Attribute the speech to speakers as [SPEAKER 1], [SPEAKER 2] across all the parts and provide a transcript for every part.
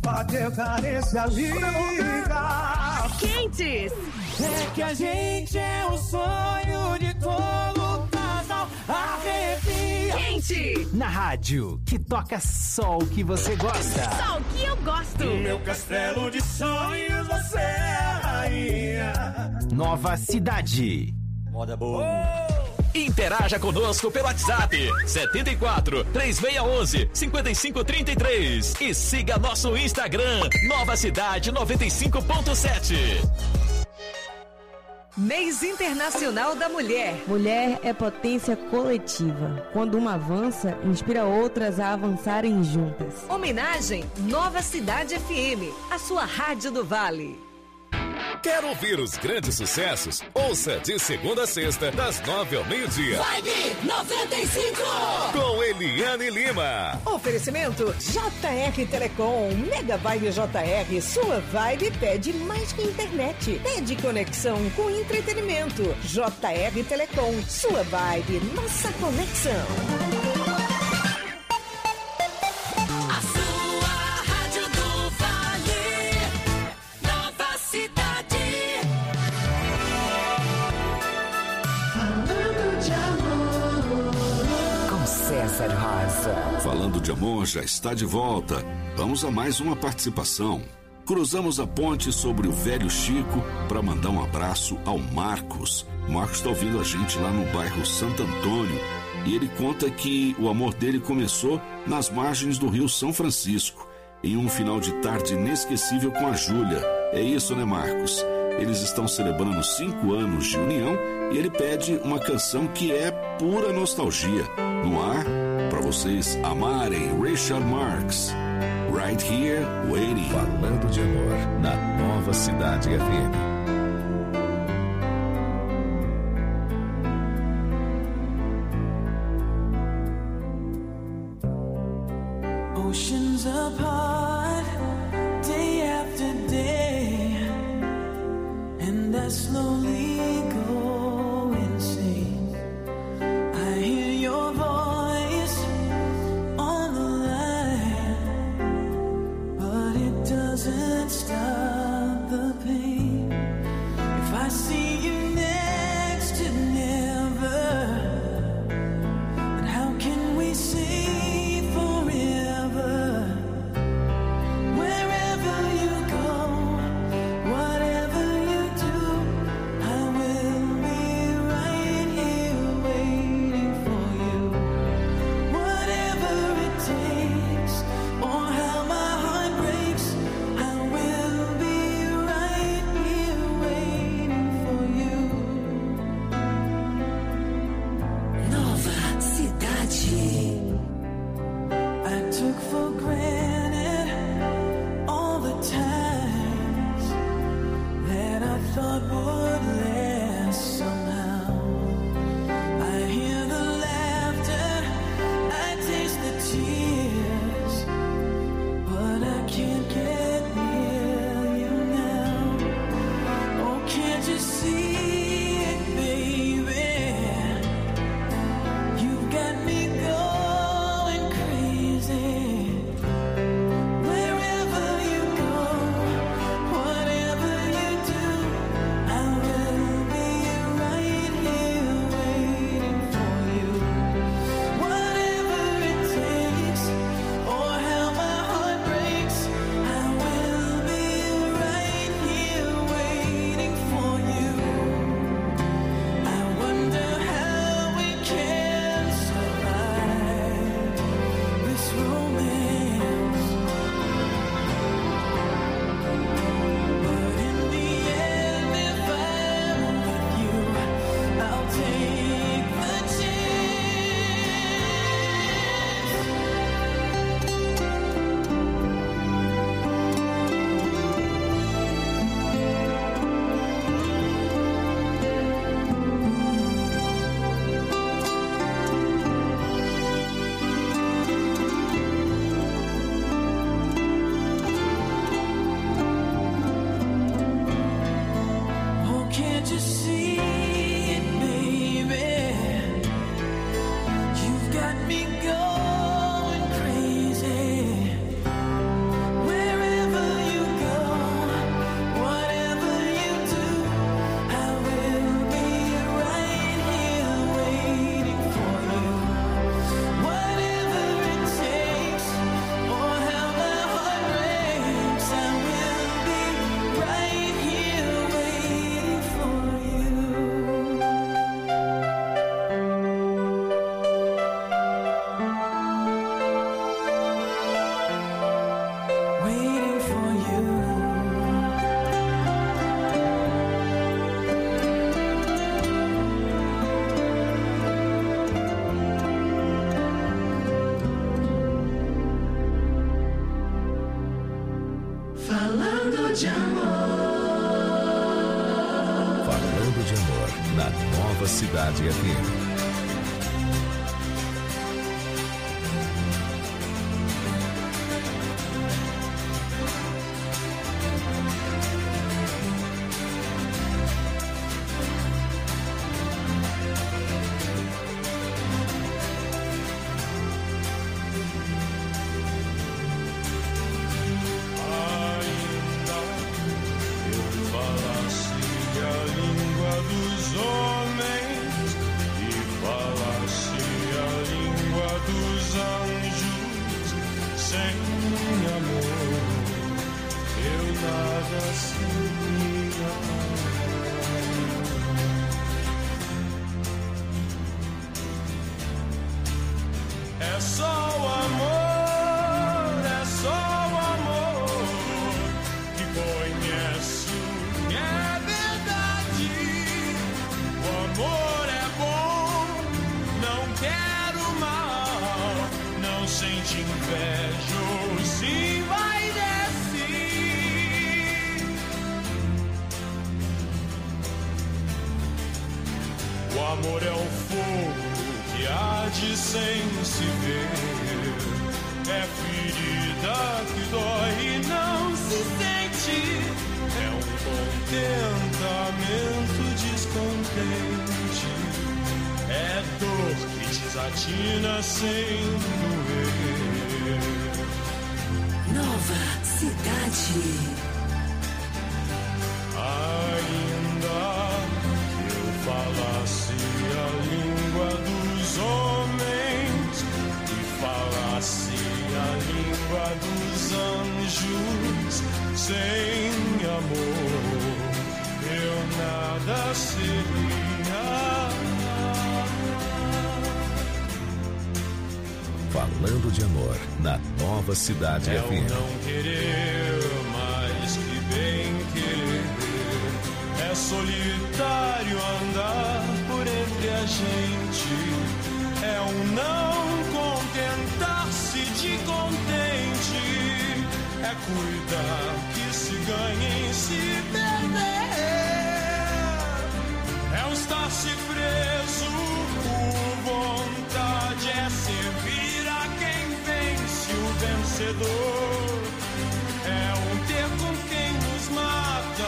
[SPEAKER 1] Bater carência, liga.
[SPEAKER 2] Quentes.
[SPEAKER 1] É que a gente é o sonho de todo casal. Arrepia.
[SPEAKER 2] Quente.
[SPEAKER 3] Na rádio, que toca só o que você gosta.
[SPEAKER 2] Só o que eu gosto.
[SPEAKER 1] No meu castelo de sonhos, você é a rainha.
[SPEAKER 3] Nova Cidade.
[SPEAKER 4] Moda boa.
[SPEAKER 5] Interaja conosco pelo WhatsApp 74 3611 5533 e siga nosso Instagram Nova Cidade 95.7.
[SPEAKER 2] Mês Internacional da Mulher.
[SPEAKER 6] Mulher é potência coletiva. Quando uma avança, inspira outras a avançarem juntas.
[SPEAKER 2] Homenagem Nova Cidade FM, a sua rádio do Vale.
[SPEAKER 7] Quer ouvir os grandes sucessos? Ouça de segunda a sexta, das 9 ao meio-dia.
[SPEAKER 8] Vibe 95!
[SPEAKER 7] Com Eliane Lima.
[SPEAKER 9] Oferecimento JR Telecom. Mega Vibe JR. Sua vibe pede mais que internet. Pede conexão com entretenimento. JR Telecom. Sua vibe, nossa conexão.
[SPEAKER 10] César Rosa.
[SPEAKER 11] Falando de amor, já está de volta. Vamos a mais uma participação. Cruzamos a ponte sobre o Velho Chico para mandar um abraço ao Marcos. O Marcos está ouvindo a gente lá no bairro Santo Antônio e ele conta que o amor dele começou nas margens do Rio São Francisco, em um final de tarde inesquecível com a Júlia. É isso, né, Marcos? Eles estão celebrando 5 anos de união e ele pede uma canção que é pura nostalgia. No ar, para vocês amarem Richard Marx. Right Here, Waiting.
[SPEAKER 7] Falando de amor, na Nova Cidade FM.
[SPEAKER 1] Oceans apart, day after day, and I slowly go insane. I hear your voice on the line, but it doesn't stop the pain. If I see you next to never, then how can we say forever? Wherever you go, whatever you do, I will be right here waiting for you. Whatever it takes, or how my heart breaks, I will be
[SPEAKER 8] Falando de amor.
[SPEAKER 7] Falando de amor na Nova Cidade FM. Falando de amor na Nova Cidade FM.
[SPEAKER 4] É o não querer mais que bem querer. É solitário andar por entre a gente. É o não contentar-se de contente. É cuidar que se ganha em se perder. É um estar-se preso por vontade. É servir a quem vence o vencedor. É um ter com quem nos mata.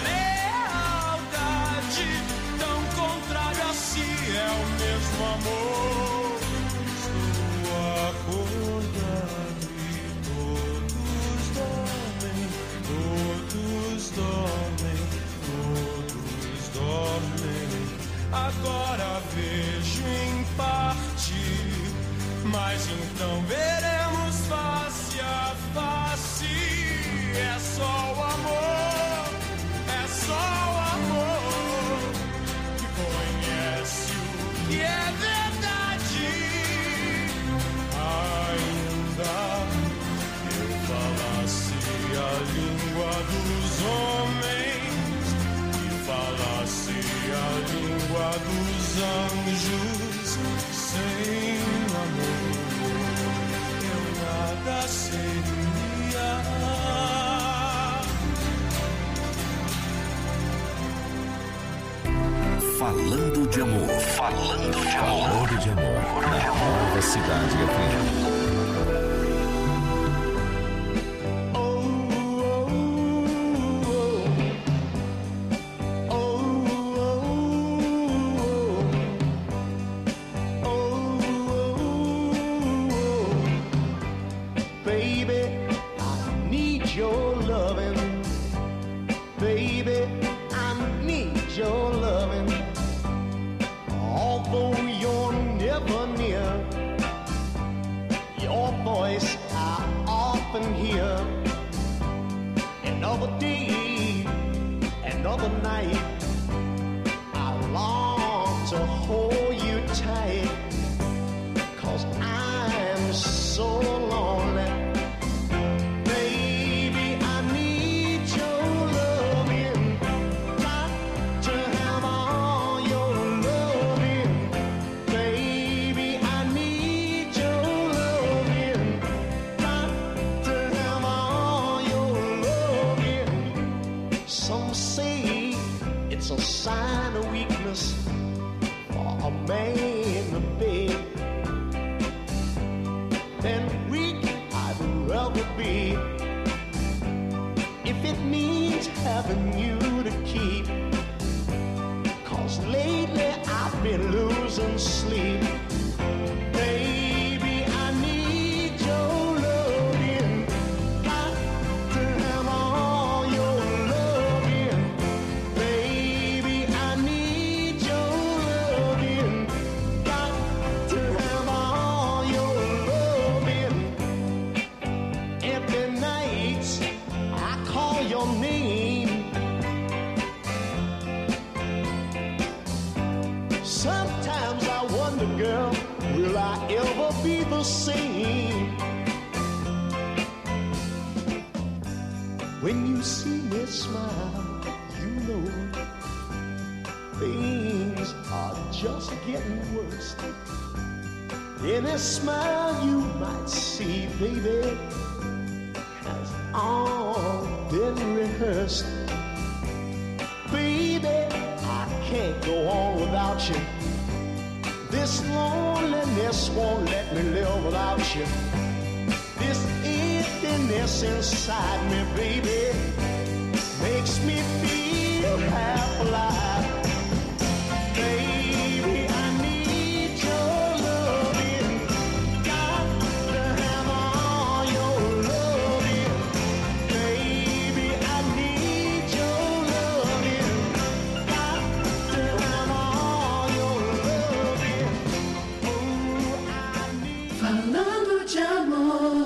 [SPEAKER 4] Lealdade tão contrário a si. É o mesmo amor. Estou acordado e todos dormem. Todos dormem. Todos dormem. Agora vejo em parte, mas então veremos face a face. É só o amor, é só o amor que conhece o que é verdade. Ainda que eu falasse a língua dos homens e falasse a língua dos anjos, sem amor eu nada seria.
[SPEAKER 7] Falando de amor. Falando de amor. Falando de amor na Nova Cidade FM.
[SPEAKER 12] It's a sign of weakness for a man to beg. And weak I'd rather be if it means having you to keep. 'Cause lately I've been losing sleep. Baby, I need your loving. Got to have all your loving. Baby, I need your loving. Got to have all your loving. Every night I call your name. Sometimes I wonder, girl, will I ever be the same? When you see me smile, you know things are just getting worse. Any smile you might see, baby, has all been rehearsed. Baby, I can't go on without you. This loneliness won't let me live without you. This emptiness inside me, baby, makes me feel half alive. Baby, I need your loving. Got to have all your loving. Baby, I need your loving. Got to have all your loving. Ooh, I need.
[SPEAKER 8] Falando de amor.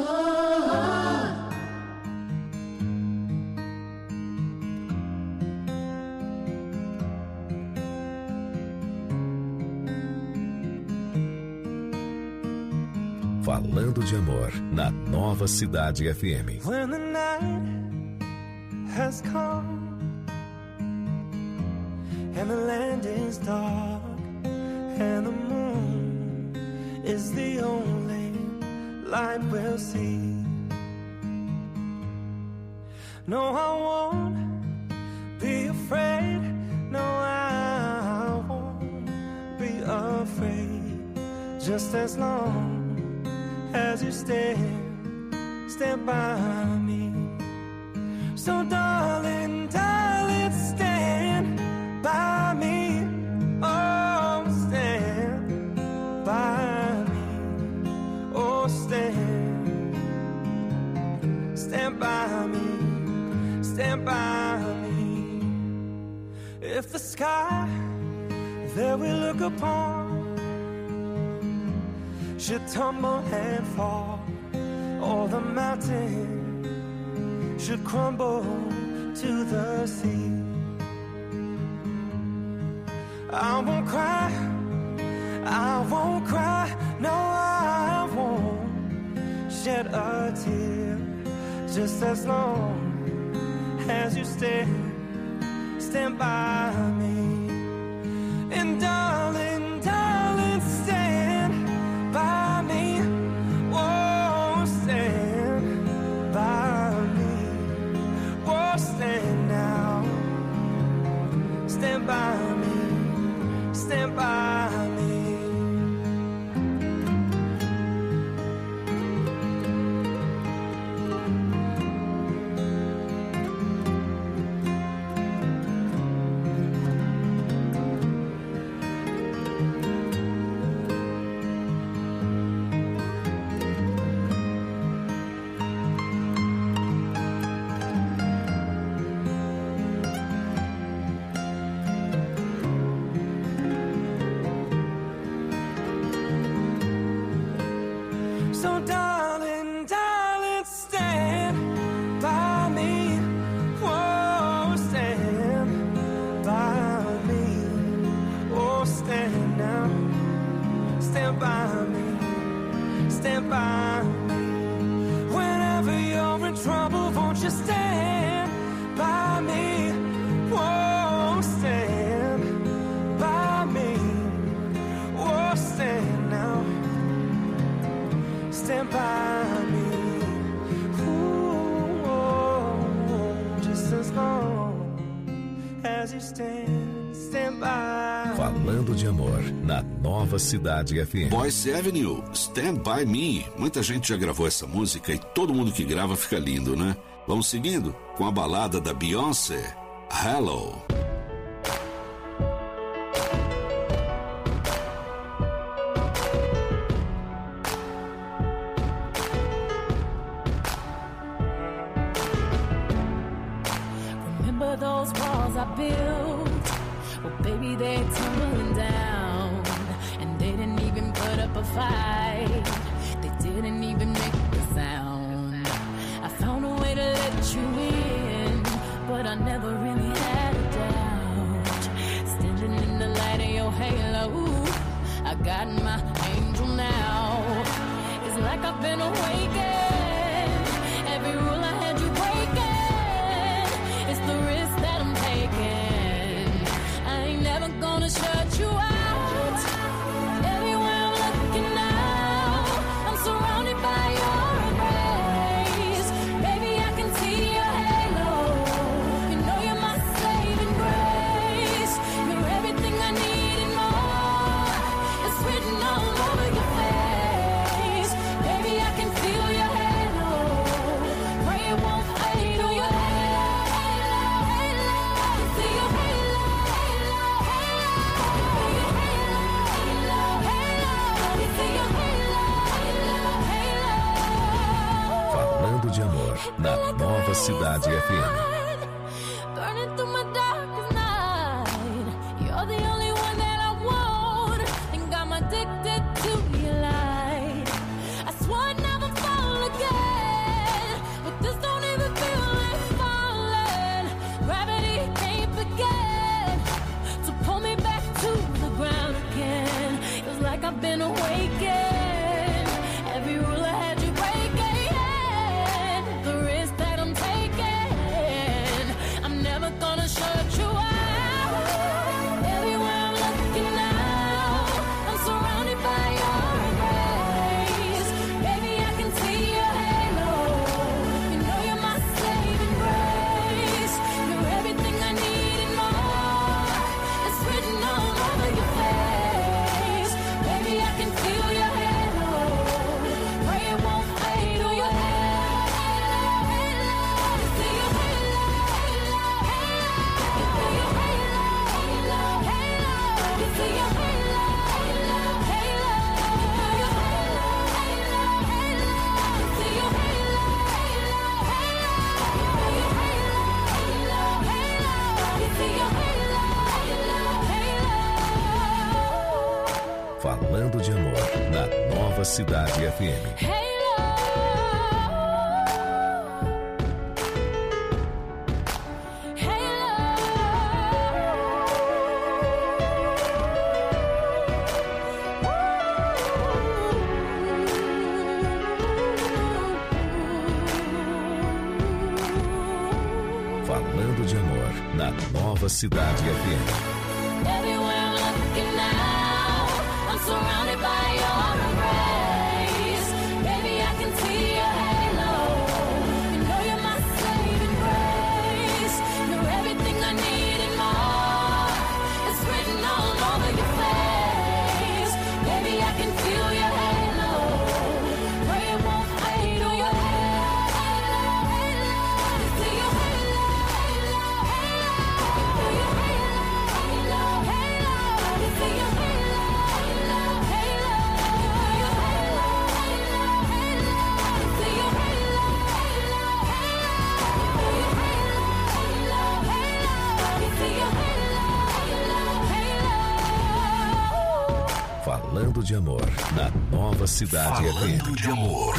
[SPEAKER 7] Falando de Amor, na Nova Cidade FM.
[SPEAKER 1] When the night has come and the land is dark and the moon is the only light we'll see. No, I won't be afraid. No, I won't be afraid. Just as long as you stand by me. So darling, darling, stand by me. Oh, stand by me. Oh, stand by me. Stand by me. If the sky that we look upon should tumble and fall, or the mountain should crumble to the sea, I won't cry, I won't cry, no, I won't shed a tear. Just as long as you stand by me. And darling, darling, stand by me. Oh, stand by me. Oh, stand now. Stand by me. Stand by me. So darling, darling, stand by me. Whoa, stand by me. Oh, stand now. Stand by me. Stand by me. Whenever you're in trouble, won't you stand by me? Whoa, stand by me. Oh, stand now. Stand by me. Ooh, just as long as you stand. by.
[SPEAKER 7] Falando de amor, na Nova Cidade FM.
[SPEAKER 11] Boyce Avenue, Stand By Me. Muita gente já gravou essa música e todo mundo que grava fica lindo, né? Vamos seguindo com a balada da Beyoncé, Hello.
[SPEAKER 13] Remember those walls I built? Well, baby, they're tumbling down. And they didn't even put up a fight. They didn't even make a sound. I found a way to let you in, but I never really had a doubt. Standing in the light of your halo, I got my angel now. It's like I've been awakened. Every rule I had you breaking. It's the risk that I'm taking. I ain't never gonna shut you out. Everywhere I'm looking now, I'm surrounded by your embrace. Baby, I can see your halo. You know you're my saving grace. You're everything I need and more. It's written all over your face. Baby, I can feel your halo. Pray it won't fade. Oh, your halo, halo, halo. See your halo, halo, halo. See your halo, halo, halo.
[SPEAKER 7] Falando de amor, na Nova Cidade FM.
[SPEAKER 13] Burning through my darkest night. You're the only one that I want. Think I'm addicted to your light. I swore I'd never fall again, but this don't even feel like falling. Gravity can't begin to pull me back to the ground again. It's like I've been awakened. Every rule I had you breaking. The risk that I'm taking, I'm never gonna shut you out. Everywhere I'm looking now, I'm surrounded by your embrace. Baby, I can see your halo. You know you're my saving grace. You're everything I need and more. It's written all over your face. Baby, I can feel your halo. Pray it won't fade. Oh, your halo, halo. See your halo, halo, halo. See your halo, halo, halo. See your halo, halo, halo. See your halo, halo, halo.
[SPEAKER 7] Falando de amor, na Nova Cidade FM. Falando de amor, na Nova Cidade FM.
[SPEAKER 13] Everywhere I'm looking now, I'm surrounded by your embrace. Baby, I can see your halo. You know you're my saving grace. You're everything I need and more. It's written all over your face. Baby, I can feel your halo. Pray it won't fade. Oh, your halo, halo. See your halo, halo, halo. Your halo, halo. See your halo, halo, halo. Your halo, halo. See your halo, halo, halo. See your halo.
[SPEAKER 7] Falando de amor, na Nova Cidade FM.
[SPEAKER 11] Falando de amor.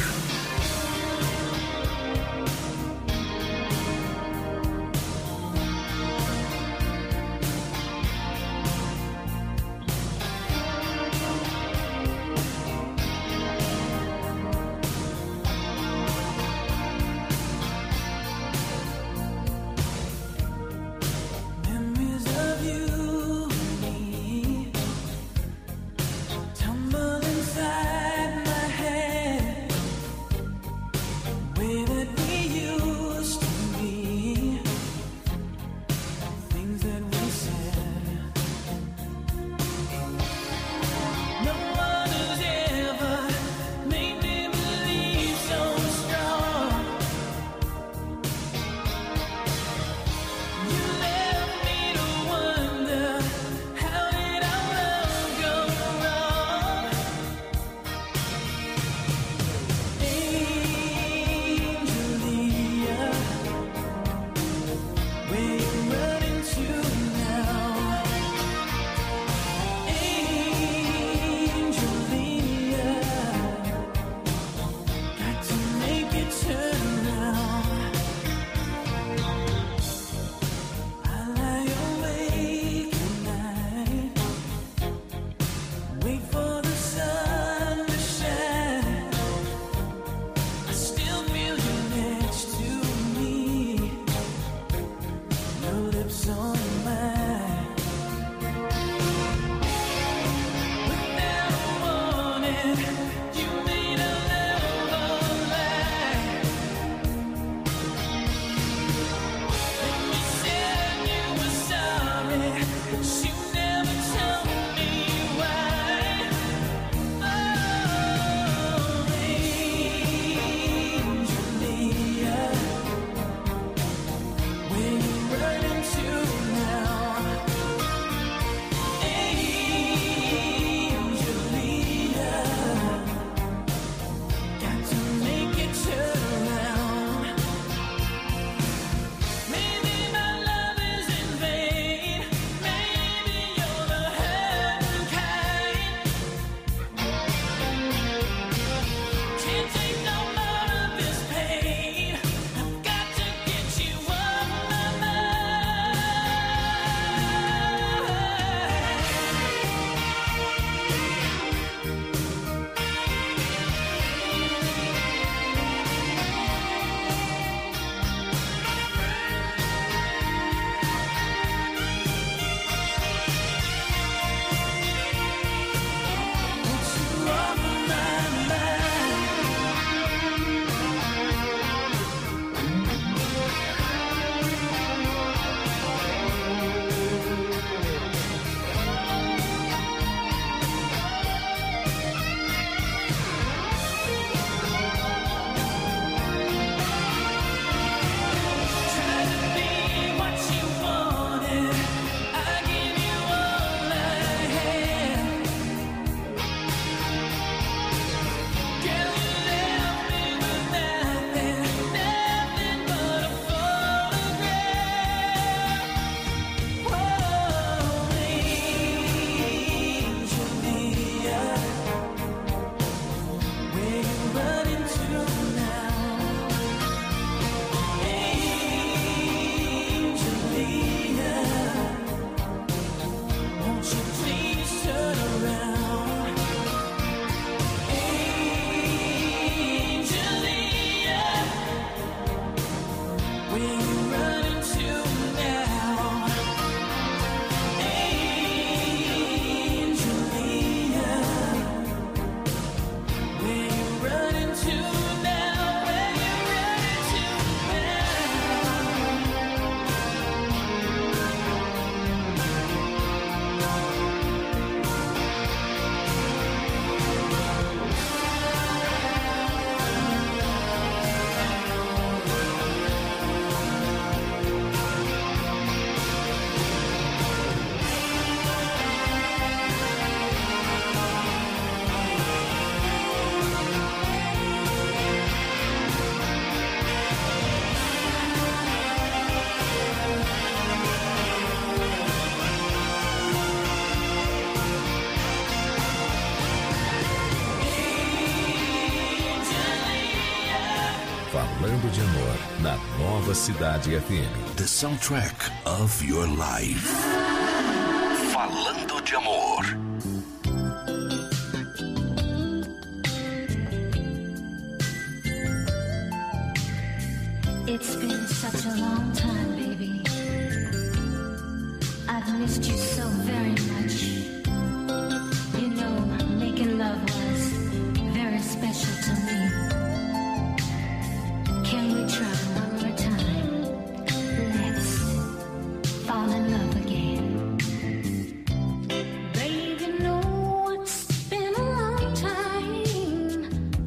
[SPEAKER 1] Memories of you and me tumble inside my head.
[SPEAKER 7] na Nova Cidade FM.
[SPEAKER 11] The soundtrack of your life. Falando de amor.
[SPEAKER 14] It's been such a long time, baby. I've missed you so very much. You know, making love was very special to me. Can we try one more time? Let's fall in love again. Baby, no, it's been a long time.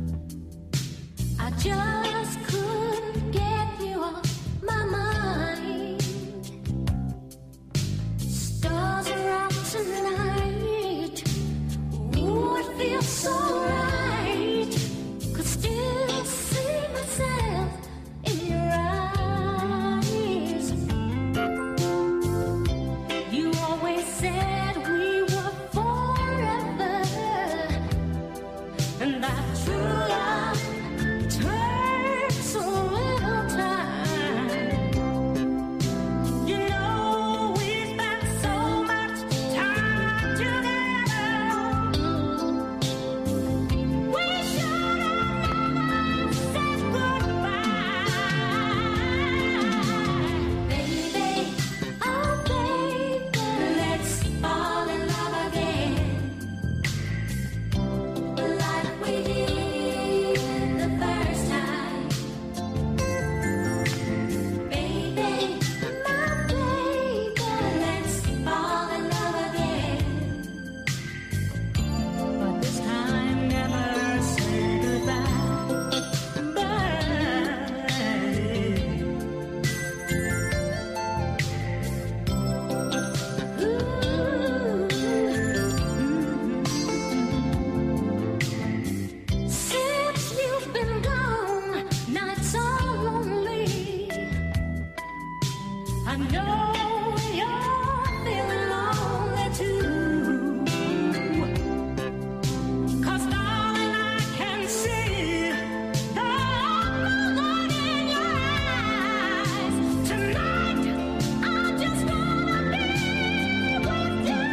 [SPEAKER 14] I just couldn't get you off my mind. Stars are out tonight. Ooh, it feels so right. Could still see myself in your eyes. You always said we were forever, and that true love takes a little time. You know we spent so much time together. We should have never said goodbye. Baby, oh baby, let's fall in love again, like we did the first time. Baby, my baby, let's fall in love again. But this time, never say goodbye. Since you've been gone, nights are lonely. I know you're feeling lonely too. 'Cause darling, I can see the look in your eyes. Tonight, I just wanna be with you.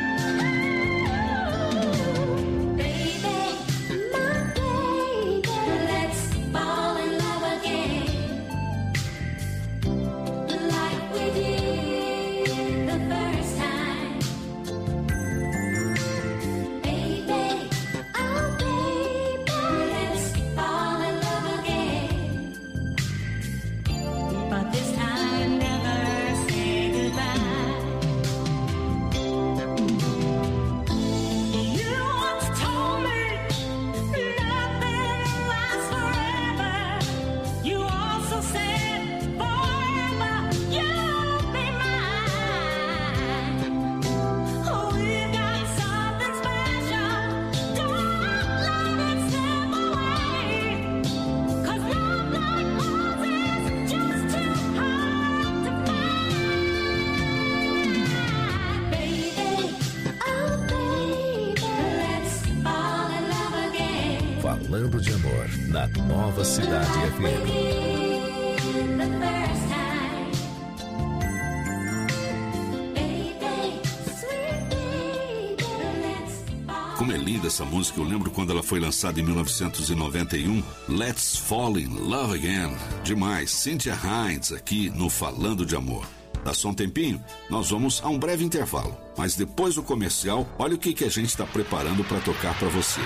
[SPEAKER 14] Baby, my baby, let's fall in love again, like we did the first time. Baby, oh baby, let's fall in love again. But this time, never say goodbye. You once told me nothing lasts forever. You also said forever you'll be mine. We got something special. Don't let it slip away. 'Cause love like ours is just too hard to find. Baby, oh baby, let's fall in love again.
[SPEAKER 7] Falando de amor, na Nova Cidade FM.
[SPEAKER 14] The first time. Baby, sweet baby, let's fall.
[SPEAKER 11] Como é linda essa música, eu lembro quando ela foi lançada em 1991, Let's Fall in Love Again. Demais, Cynthia Hinds aqui no Falando de Amor. Dá só um tempinho? Nós vamos a um breve intervalo, mas depois do comercial, olha o que a gente está preparando para tocar para você.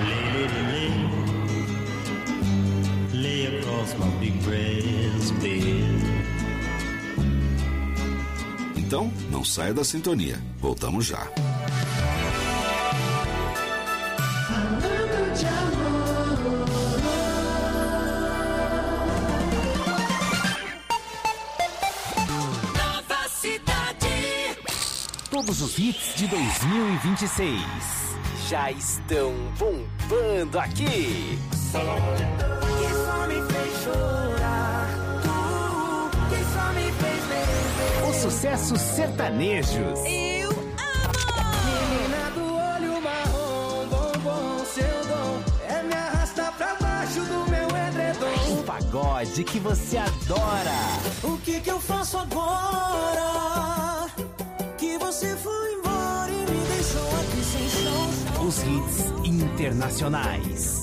[SPEAKER 15] Lay across my big brass bed.
[SPEAKER 11] Então, não saia da sintonia. Voltamos já.
[SPEAKER 8] Falando de amor.
[SPEAKER 2] Nova Cidade.
[SPEAKER 3] Todos os hits de 2026 já estão bombando aqui.
[SPEAKER 8] Que só me fez chorar, que só me fez beber.
[SPEAKER 3] Os sucessos sertanejos.
[SPEAKER 8] Eu amo! Menina do olho marrom, bombom, seu dom é me arrastar pra baixo do meu edredom.
[SPEAKER 3] O pagode. pagode que você adora.
[SPEAKER 8] O que eu faço agora? Que você foi embora e me deixou aqui sem chão.
[SPEAKER 3] Os hits internacionais.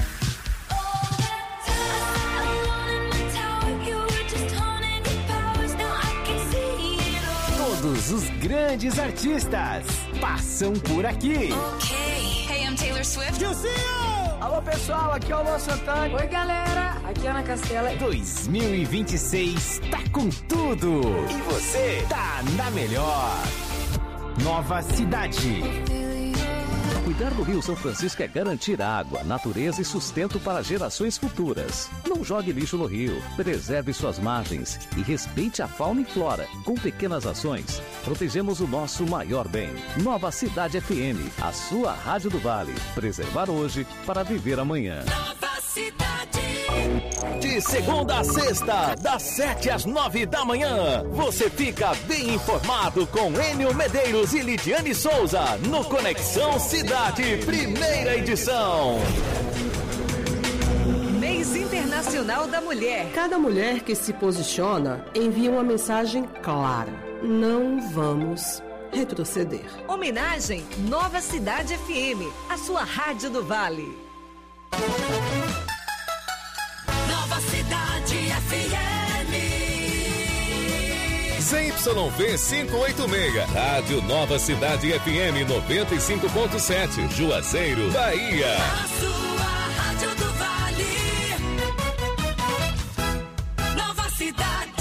[SPEAKER 3] Todos os grandes artistas passam por aqui.
[SPEAKER 16] Hey, I'm Taylor Swift.
[SPEAKER 3] Alô, pessoal, aqui é o Luan Santana.
[SPEAKER 17] Oi, galera, aqui é Ana Castela.
[SPEAKER 3] 2026 tá com tudo. E você tá na melhor. Nova Cidade.
[SPEAKER 5] Cuidar do Rio São Francisco é garantir água, natureza e sustento para gerações futuras. Não jogue lixo no rio, preserve suas margens e respeite a fauna e flora. Com pequenas ações, protegemos o nosso maior bem. Nova Cidade FM, a sua rádio do Vale. Preservar hoje para viver amanhã.
[SPEAKER 16] Nova Cidade.
[SPEAKER 5] De segunda a sexta, das 7 às 9 da manhã, você fica bem informado com Enio Medeiros e Lidiane Souza no Conexão Cidade, primeira edição.
[SPEAKER 2] Mês Internacional da Mulher.
[SPEAKER 18] Cada mulher que se posiciona envia uma mensagem clara: não vamos retroceder.
[SPEAKER 2] Homenagem Nova Cidade FM, a sua rádio do Vale.
[SPEAKER 16] Nova Cidade FM.
[SPEAKER 7] ZYV 586, Rádio Nova Cidade FM 95.7, Juazeiro, Bahia.
[SPEAKER 16] A sua rádio do Vale. Nova Cidade.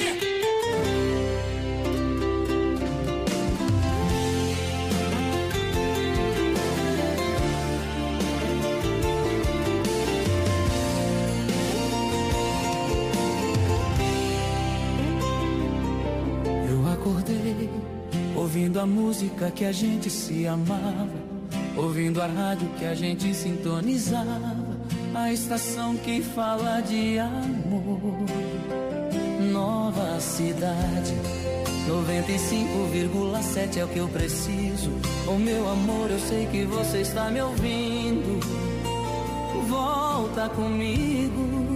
[SPEAKER 8] Acordei, ouvindo a música que a gente se amava, ouvindo a rádio que a gente sintonizava, a estação que fala de amor. Nova Cidade, 95,7 é o que eu preciso. Oh, meu amor, eu sei que você está me ouvindo. Volta comigo.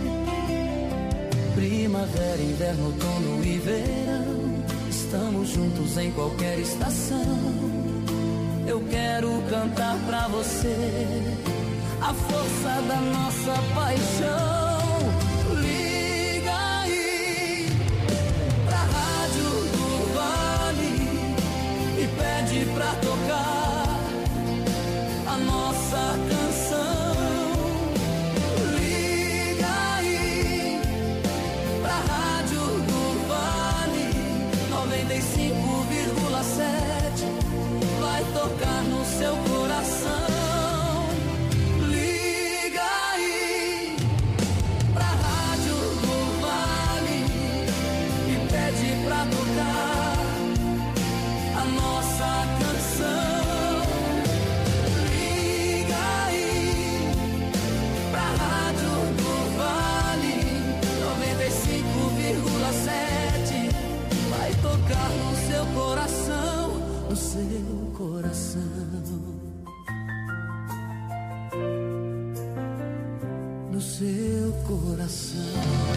[SPEAKER 8] Primavera, inverno, outono e verão, estamos juntos em qualquer estação. Eu quero cantar pra você a força da nossa paixão. Liga aí pra Rádio do Vale e pede pra tocar a nossa canção. Liga aí pra Rádio do Vale 95,7, vai tocar no seu coração. Liga aí pra Rádio do Vale e pede pra tocar a nossa canção. Liga aí pra Rádio do Vale 95,7, vai tocar no seu coração, no seu coração. No seu coração.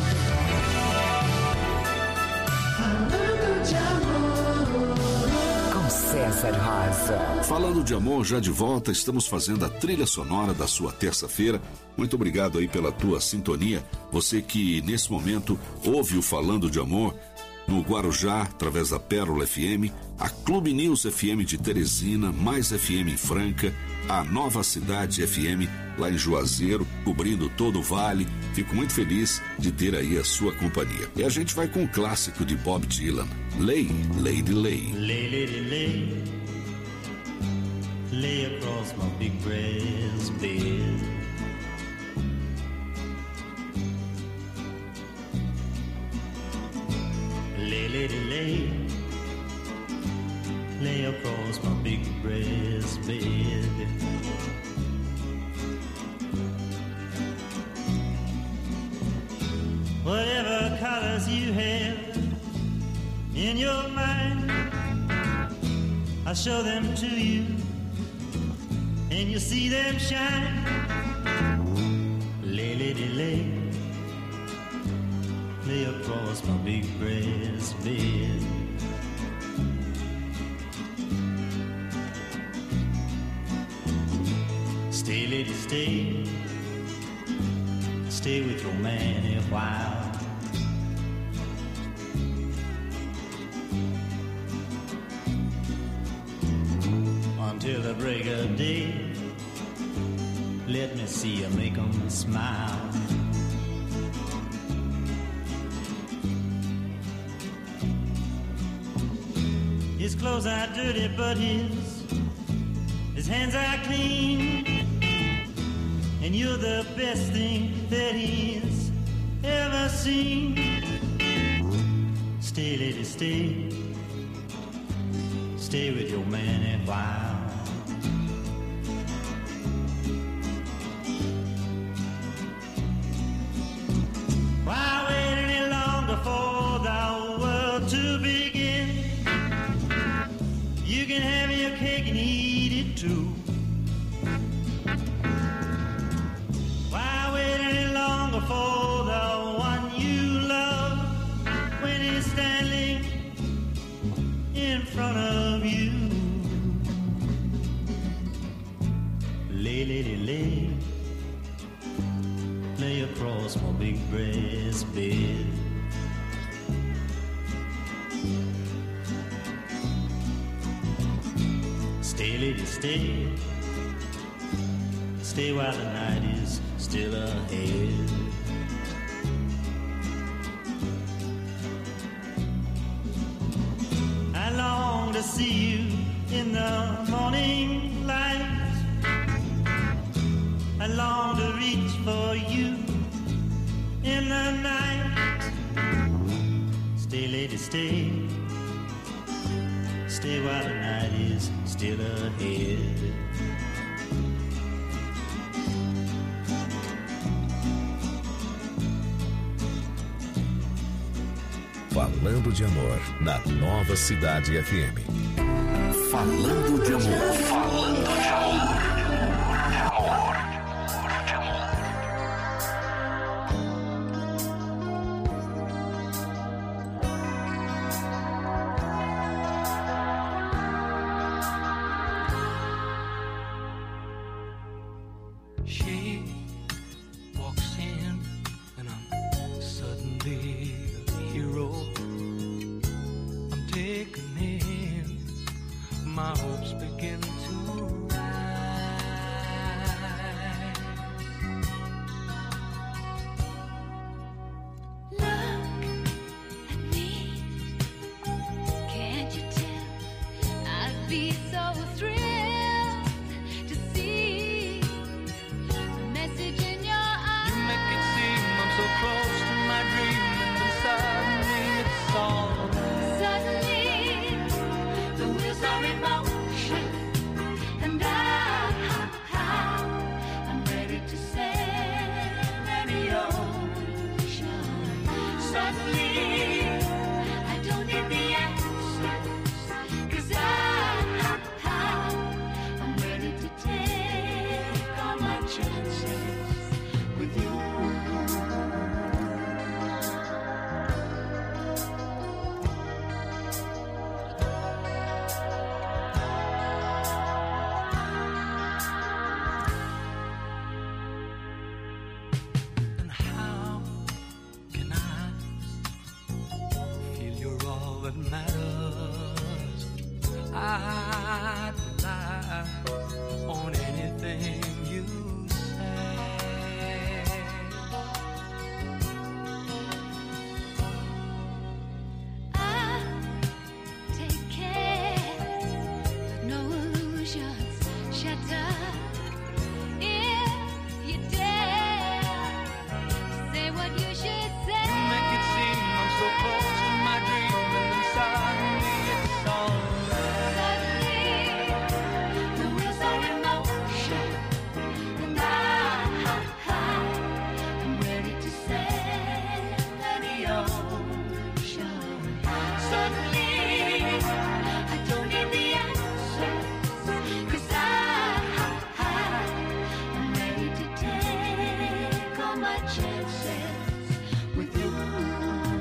[SPEAKER 10] Falando de amor. Com César Rosa.
[SPEAKER 11] Falando de amor, já de volta, estamos fazendo a trilha sonora da sua terça-feira. Muito obrigado aí pela tua sintonia. Você que nesse momento ouve o Falando de Amor no Guarujá, através da Pérola FM, a Clube News FM de Teresina, Mais FM em Franca, a Nova Cidade FM lá em Juazeiro, cobrindo todo o Vale. Fico muito feliz de ter aí a sua companhia. E a gente vai com um clássico de Bob Dylan, Lay, Lady Lay.
[SPEAKER 15] Lay, lady, lay, lay across my big brass bed. Lay, lady, lay, lay across my big brass bed. Whatever colors you have in your mind, I'll show them to you, and you'll see them shine. Lay, lady, lay, lay across my big brass bed. Stay, lady, stay. Stay with your man a while. Until the break of day, let me see you make 'em smile. His clothes are dirty, but his hands are clean. And you're the best thing that he's ever seen. Stay, lady, stay. Stay with your man a while. Why wait any longer for the world to begin? You can have your cake and eat it too. For the one you love when he's standing in front of you. Lay, lady, lay. Lay across my big brass bed. Stay, lady, stay. Stay while the night is still ahead. I long to see you in the morning light. I long to reach for you in the night. Stay, lady, stay. Stay while the night is still ahead.
[SPEAKER 7] Falando de Amor, na Nova Cidade FM.
[SPEAKER 11] Falando de Amor. Falando de Amor.
[SPEAKER 13] Chances with you.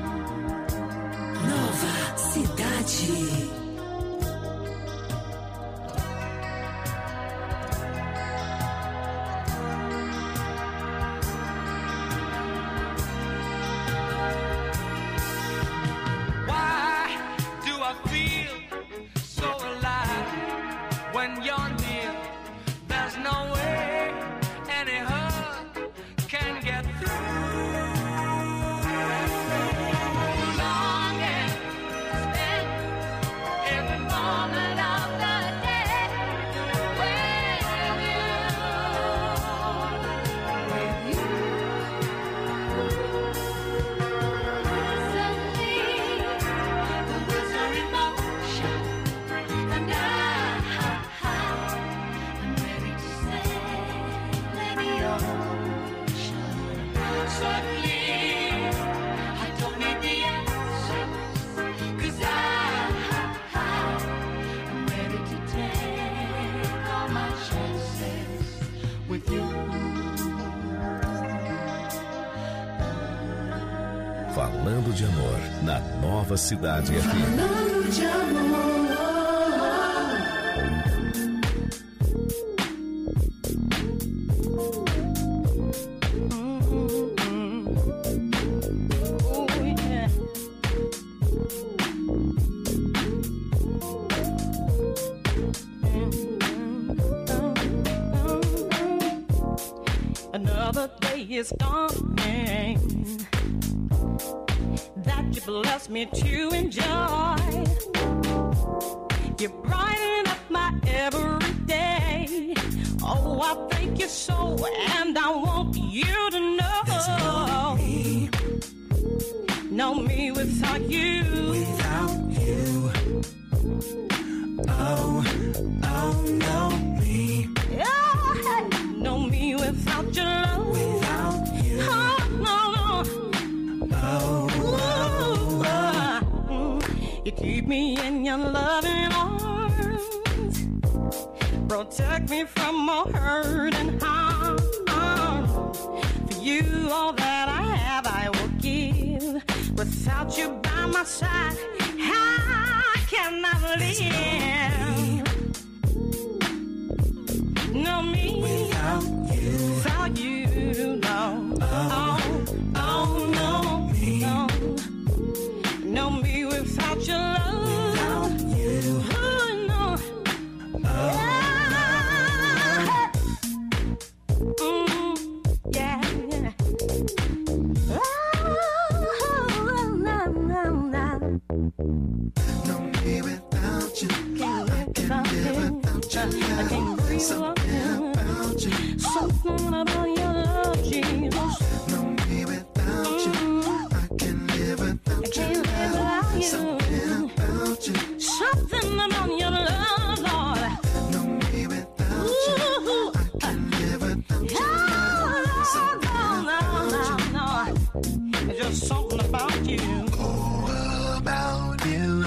[SPEAKER 7] Falando de amor, na Nova Cidade FM.
[SPEAKER 16] Falando de amor.
[SPEAKER 19] Another day is dawning that you bless me to enjoy. You brighten up my every day. Oh, I thank you so, and I want you to know. Know me without you.
[SPEAKER 1] Without you. Oh, know me.
[SPEAKER 19] Yeah, know me without your love.
[SPEAKER 1] Without you.
[SPEAKER 19] Oh, no. You keep me in your loving arms. Protect me from all hurt and harm. For you, all that I have, I will give. Without you by my side, I cannot live. Know me
[SPEAKER 1] without you.
[SPEAKER 19] Without you, no. Know me. Know me without your love.
[SPEAKER 1] Without you.
[SPEAKER 19] Oh, no. Yeah.
[SPEAKER 1] Know me without you.
[SPEAKER 19] Can't live without you. I can't breathe without you. Something about your love, Jesus.
[SPEAKER 1] Know me without you. I can't live without you. Something about you.
[SPEAKER 19] Something about your love, Lord.
[SPEAKER 1] Know me without you. I can't live without you.
[SPEAKER 19] No. It's just something about you.
[SPEAKER 1] Oh, about you.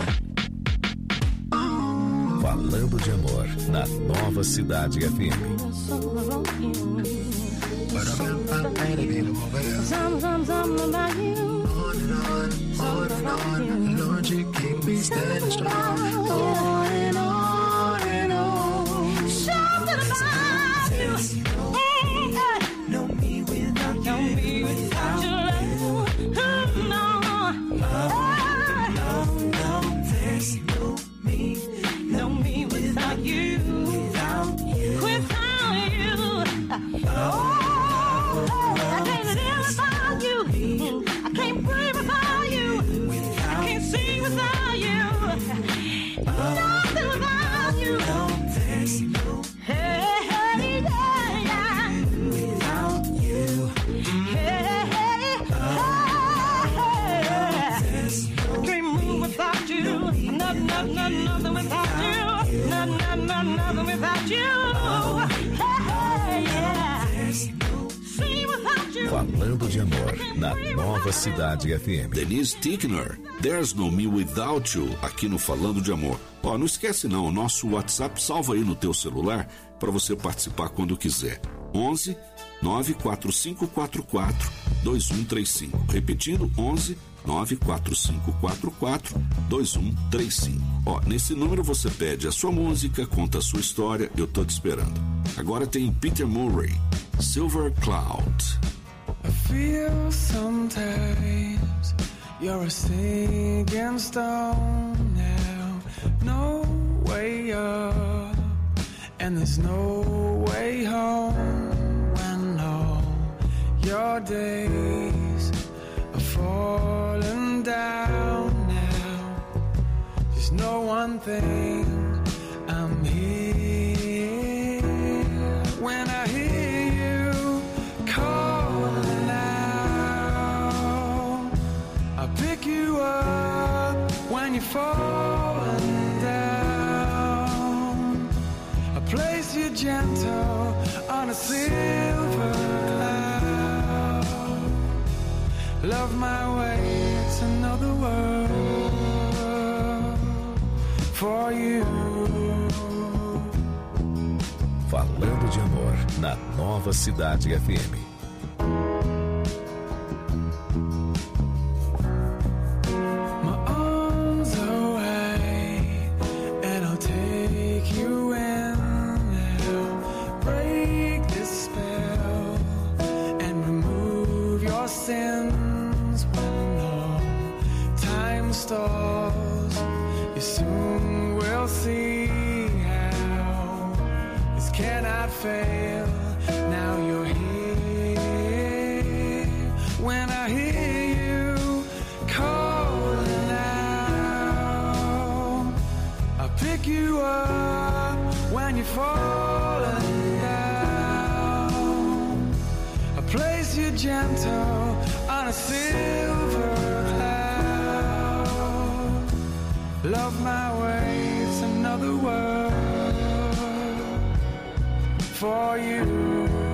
[SPEAKER 7] Falando de amor, na Nova Cidade FM.
[SPEAKER 19] Something about you.
[SPEAKER 1] On and on. Lord, you keep me standing strong. On and on and on.
[SPEAKER 19] Something about you.
[SPEAKER 1] Know me without you.
[SPEAKER 19] Know me without your love.
[SPEAKER 1] No, there's no me.
[SPEAKER 19] Know me without you.
[SPEAKER 1] Without you.
[SPEAKER 19] Without you. I can't live without you. I can't breathe without you. I can't sing without you. Nothing without you.
[SPEAKER 1] No, there's no
[SPEAKER 19] yeah.
[SPEAKER 1] without you.
[SPEAKER 19] I can't move without you. Nothing without you. Nothing without you.
[SPEAKER 7] Falando de amor, na Nova Cidade FM.
[SPEAKER 11] Denise Tickner, There's No Me Without You, aqui no Falando de Amor. Ó, não esquece não, o nosso WhatsApp salva aí no teu celular para você participar quando quiser. 11 94544 2135. Repetindo, 11 94544-2135. Ó, nesse número você pede a sua música, conta a sua história, eu tô te esperando. Agora tem Peter Murray, Silver Cloud.
[SPEAKER 1] I feel sometimes you're a sinking stone now. No way up, and there's no way home when all your days are falling down now. Just know one thing, I'm here when I hear you calling out. I'll pick you up when you're falling down. I'll place you gentle on a silver cloud. Love my way to another world for you.
[SPEAKER 7] Falando de amor na Nova Cidade FM.
[SPEAKER 1] Sins when all time stalls, you soon will see how this cannot fail. Now you're here when I hear you calling out. I'll pick you up when you're falling down. I'll place you gentle on a silver cloud. Love my ways, another world for you.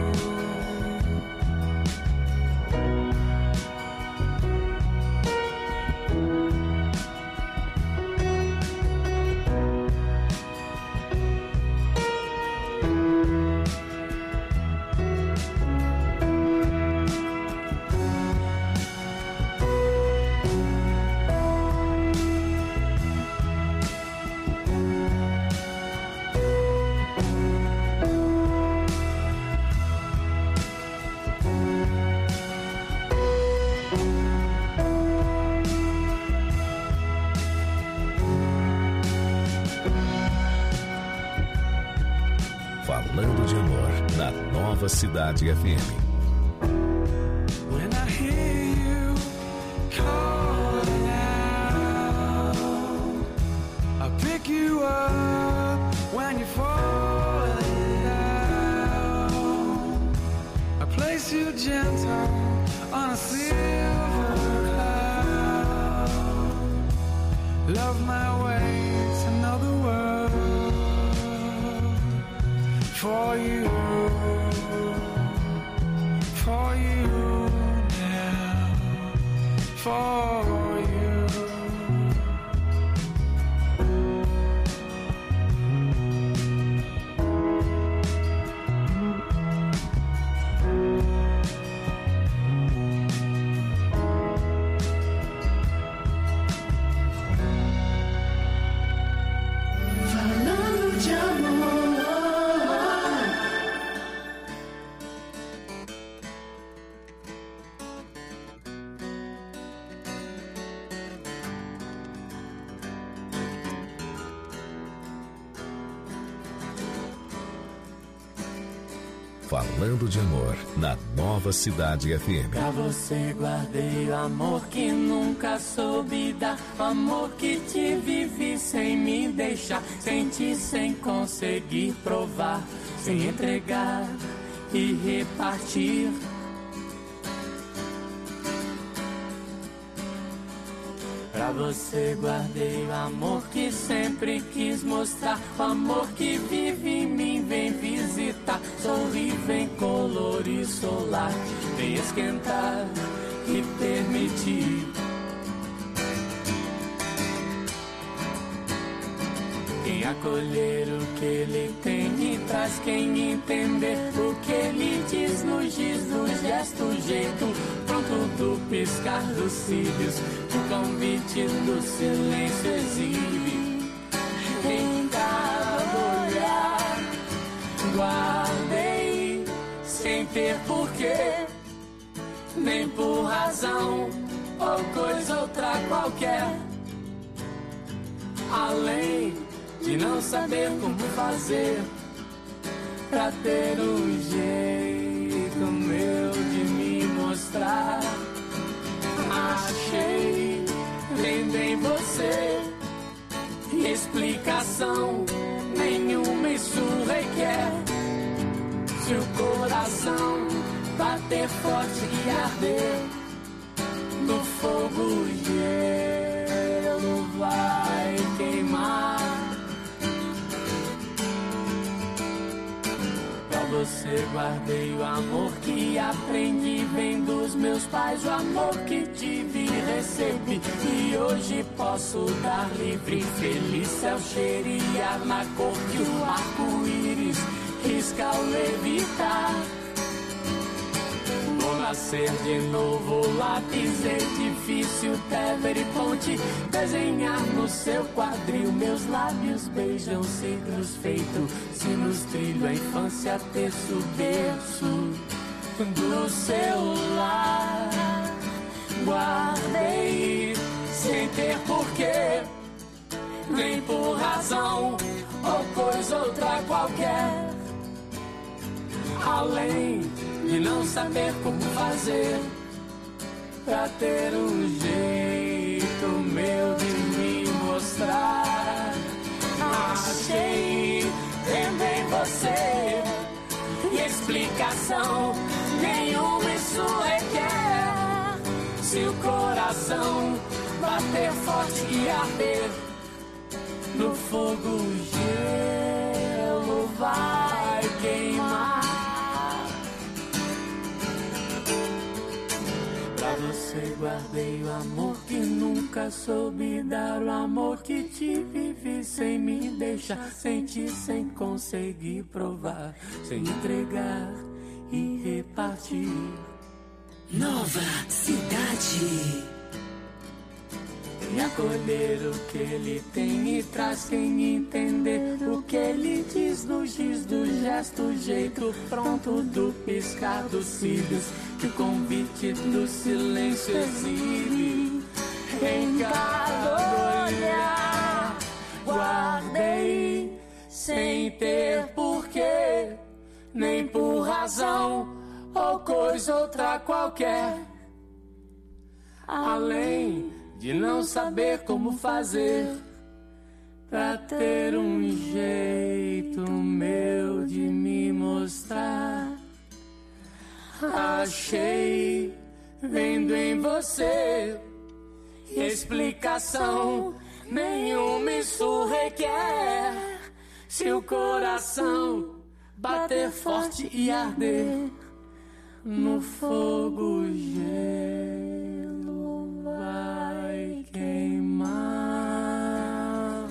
[SPEAKER 7] Falando de amor na Nova Cidade FM.
[SPEAKER 1] When I hear you calling out, I'll pick you up when you're falling down. I place you gentle on a silver cloud. Love my ways, another world for you, for you now, for you.
[SPEAKER 16] Falando de amor.
[SPEAKER 7] Falando de amor na Nova Cidade FM.
[SPEAKER 8] Pra você guardei o amor que nunca soube dar, o amor que te vivi sem me deixar, senti sem conseguir provar, sem entregar e repartir. Pra você guardei o amor que sempre quis mostrar, o amor que vive em mim, vem visitar, sorri, vem colorir, solar, vem esquentar e permitir. Quem e acolher o que ele tem e traz quem entender o que ele diz no giz do gesto, jeito pronto do piscar dos cílios, o convite do silêncio exibe em cada olhar. Guardei sem ter porquê, nem por razão ou coisa outra qualquer, além de não saber como fazer pra ter um jeito meu de me mostrar. Achei vendo em você explicação nenhuma, isso requer. Se o coração bater forte e arder no fogo, o gelo vai queimar. Pra você guardei o amor que aprendi, vem dos meus pais, o amor que tive e recebi, e hoje posso dar livre. Feliz céu, cheiro e ar na cor que o arco-íris risca ao levitar. Vou nascer de novo, lápis, edifício, Tever e ponte, desenhar no seu quadril. Meus lábios beijam cedros feito sinos, trilho a infância, terço, berço do seu lar. Guardei sem ter porquê, nem por razão ou coisa outra qualquer, além de não saber como fazer pra ter um jeito meu de me mostrar. Achei vendo em você explicação nenhuma, isso requer. Se o coração bater forte e arder no fogo, o gelo vai queimar. Pra você guardei o amor que nunca soube dar, o amor que tive, vi sem me deixar sentir, sem conseguir provar, sem entregar e repartir.
[SPEAKER 10] Nova cidade.
[SPEAKER 8] E acolher o que ele tem e traz quem entender o que ele diz no giz do gesto, jeito pronto do piscar dos cílios, que o convite do silêncio exibe em cada olhar. Guardei sem ter porquê, nem por razão ou coisa outra qualquer, além de não saber como fazer pra ter um jeito meu de me mostrar. Achei vendo em você explicação nenhuma, isso requer. Se o coração bater forte e arder no fogo, o gelo vai queimar.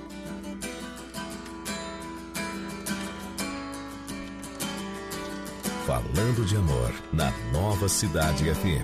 [SPEAKER 7] Falando de amor na Nova Cidade FM.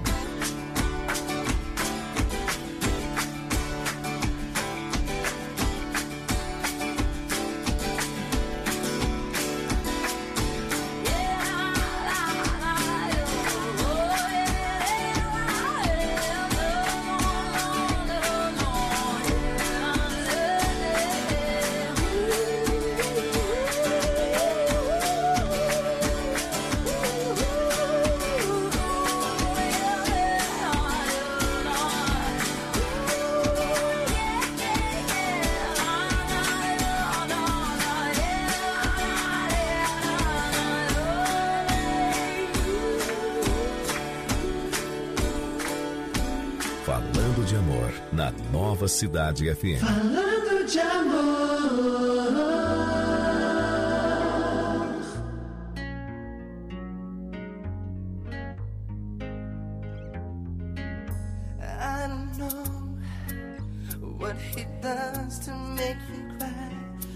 [SPEAKER 7] Falando de amor na Nova Cidade FM.
[SPEAKER 16] Falando de amor.
[SPEAKER 1] I don't know what he does to make you cry,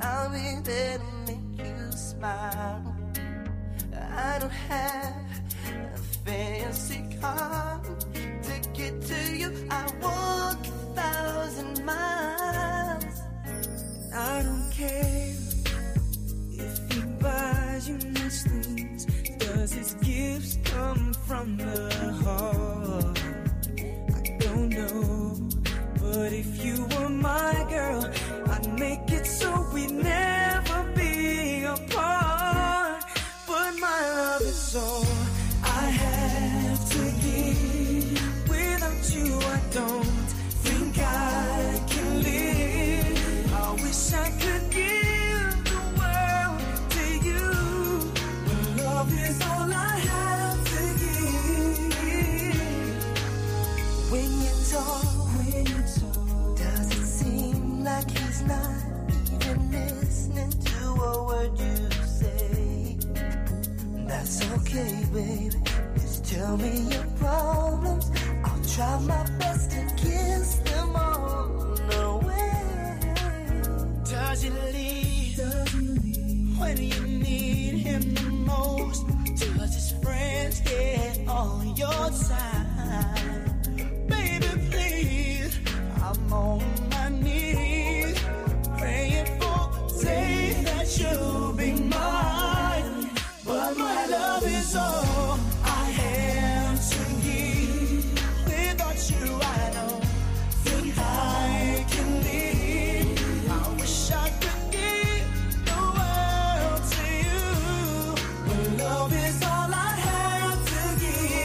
[SPEAKER 1] I'll be there to make you smile. I don't have a fancy car to get to you. I walk 1,000 miles. I don't care if he buys you nice things. Does his gifts come from the heart? I don't know. But if you were my girl, I'd make it so we'd never be apart. But my love is all I have to give. Without you, I don't think I can live. I wish I could give the world to you. But love is all I have to give. When you talk, does it seem like he's not even listening to a word you say? That's okay, baby. Just tell me your problems. I'll try my best to kiss them all away. Does he leave when you need him the most? Does his friends get on your side? Baby, please, I'm on my knees, praying for day that you'll be mine. But my love is all I have to give. Without you, I don't think I can live. I wish I could give the world to you. But love is all I have to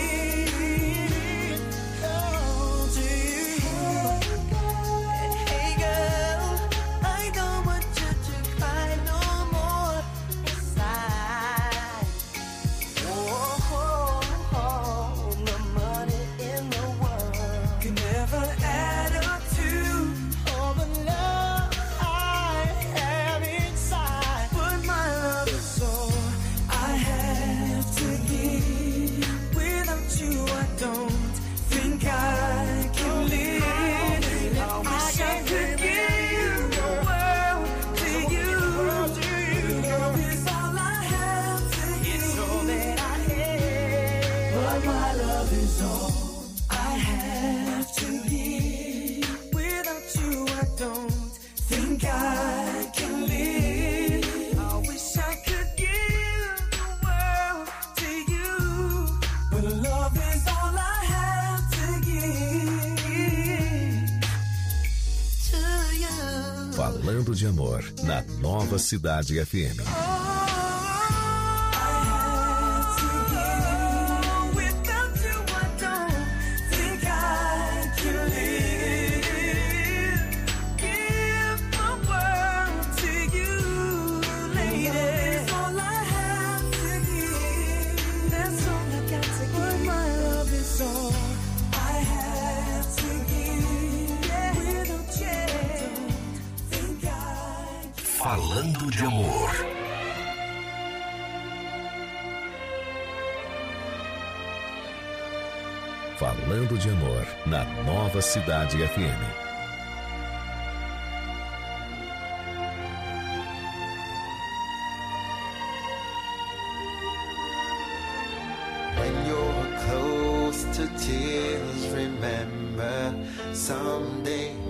[SPEAKER 1] give. Oh, to you. Hey girl, I don't want you to cry no more inside. Oh, the money in the world can never add up to all the love I have inside. But my love is all I have to give. Without you, I don't think I can live. I wish I could give the world to you. Love is all I have to give. It's all that I have. But my love is all I have to give. Without you, I don't think I can live. I wish I could give the world to you. But love is all I have to give to you.
[SPEAKER 7] Falando de Amor, na Nova Cidade FM.
[SPEAKER 1] Without you, I don't think I can live. Give the world to you, lady. That's all I have to give. That's all I got to give. But my love is all I have to give. Without you, I don't think I can.
[SPEAKER 7] Falando de Amor. Falando de Amor, na Nova Cidade FM.
[SPEAKER 20] When you're close to tears, remember someday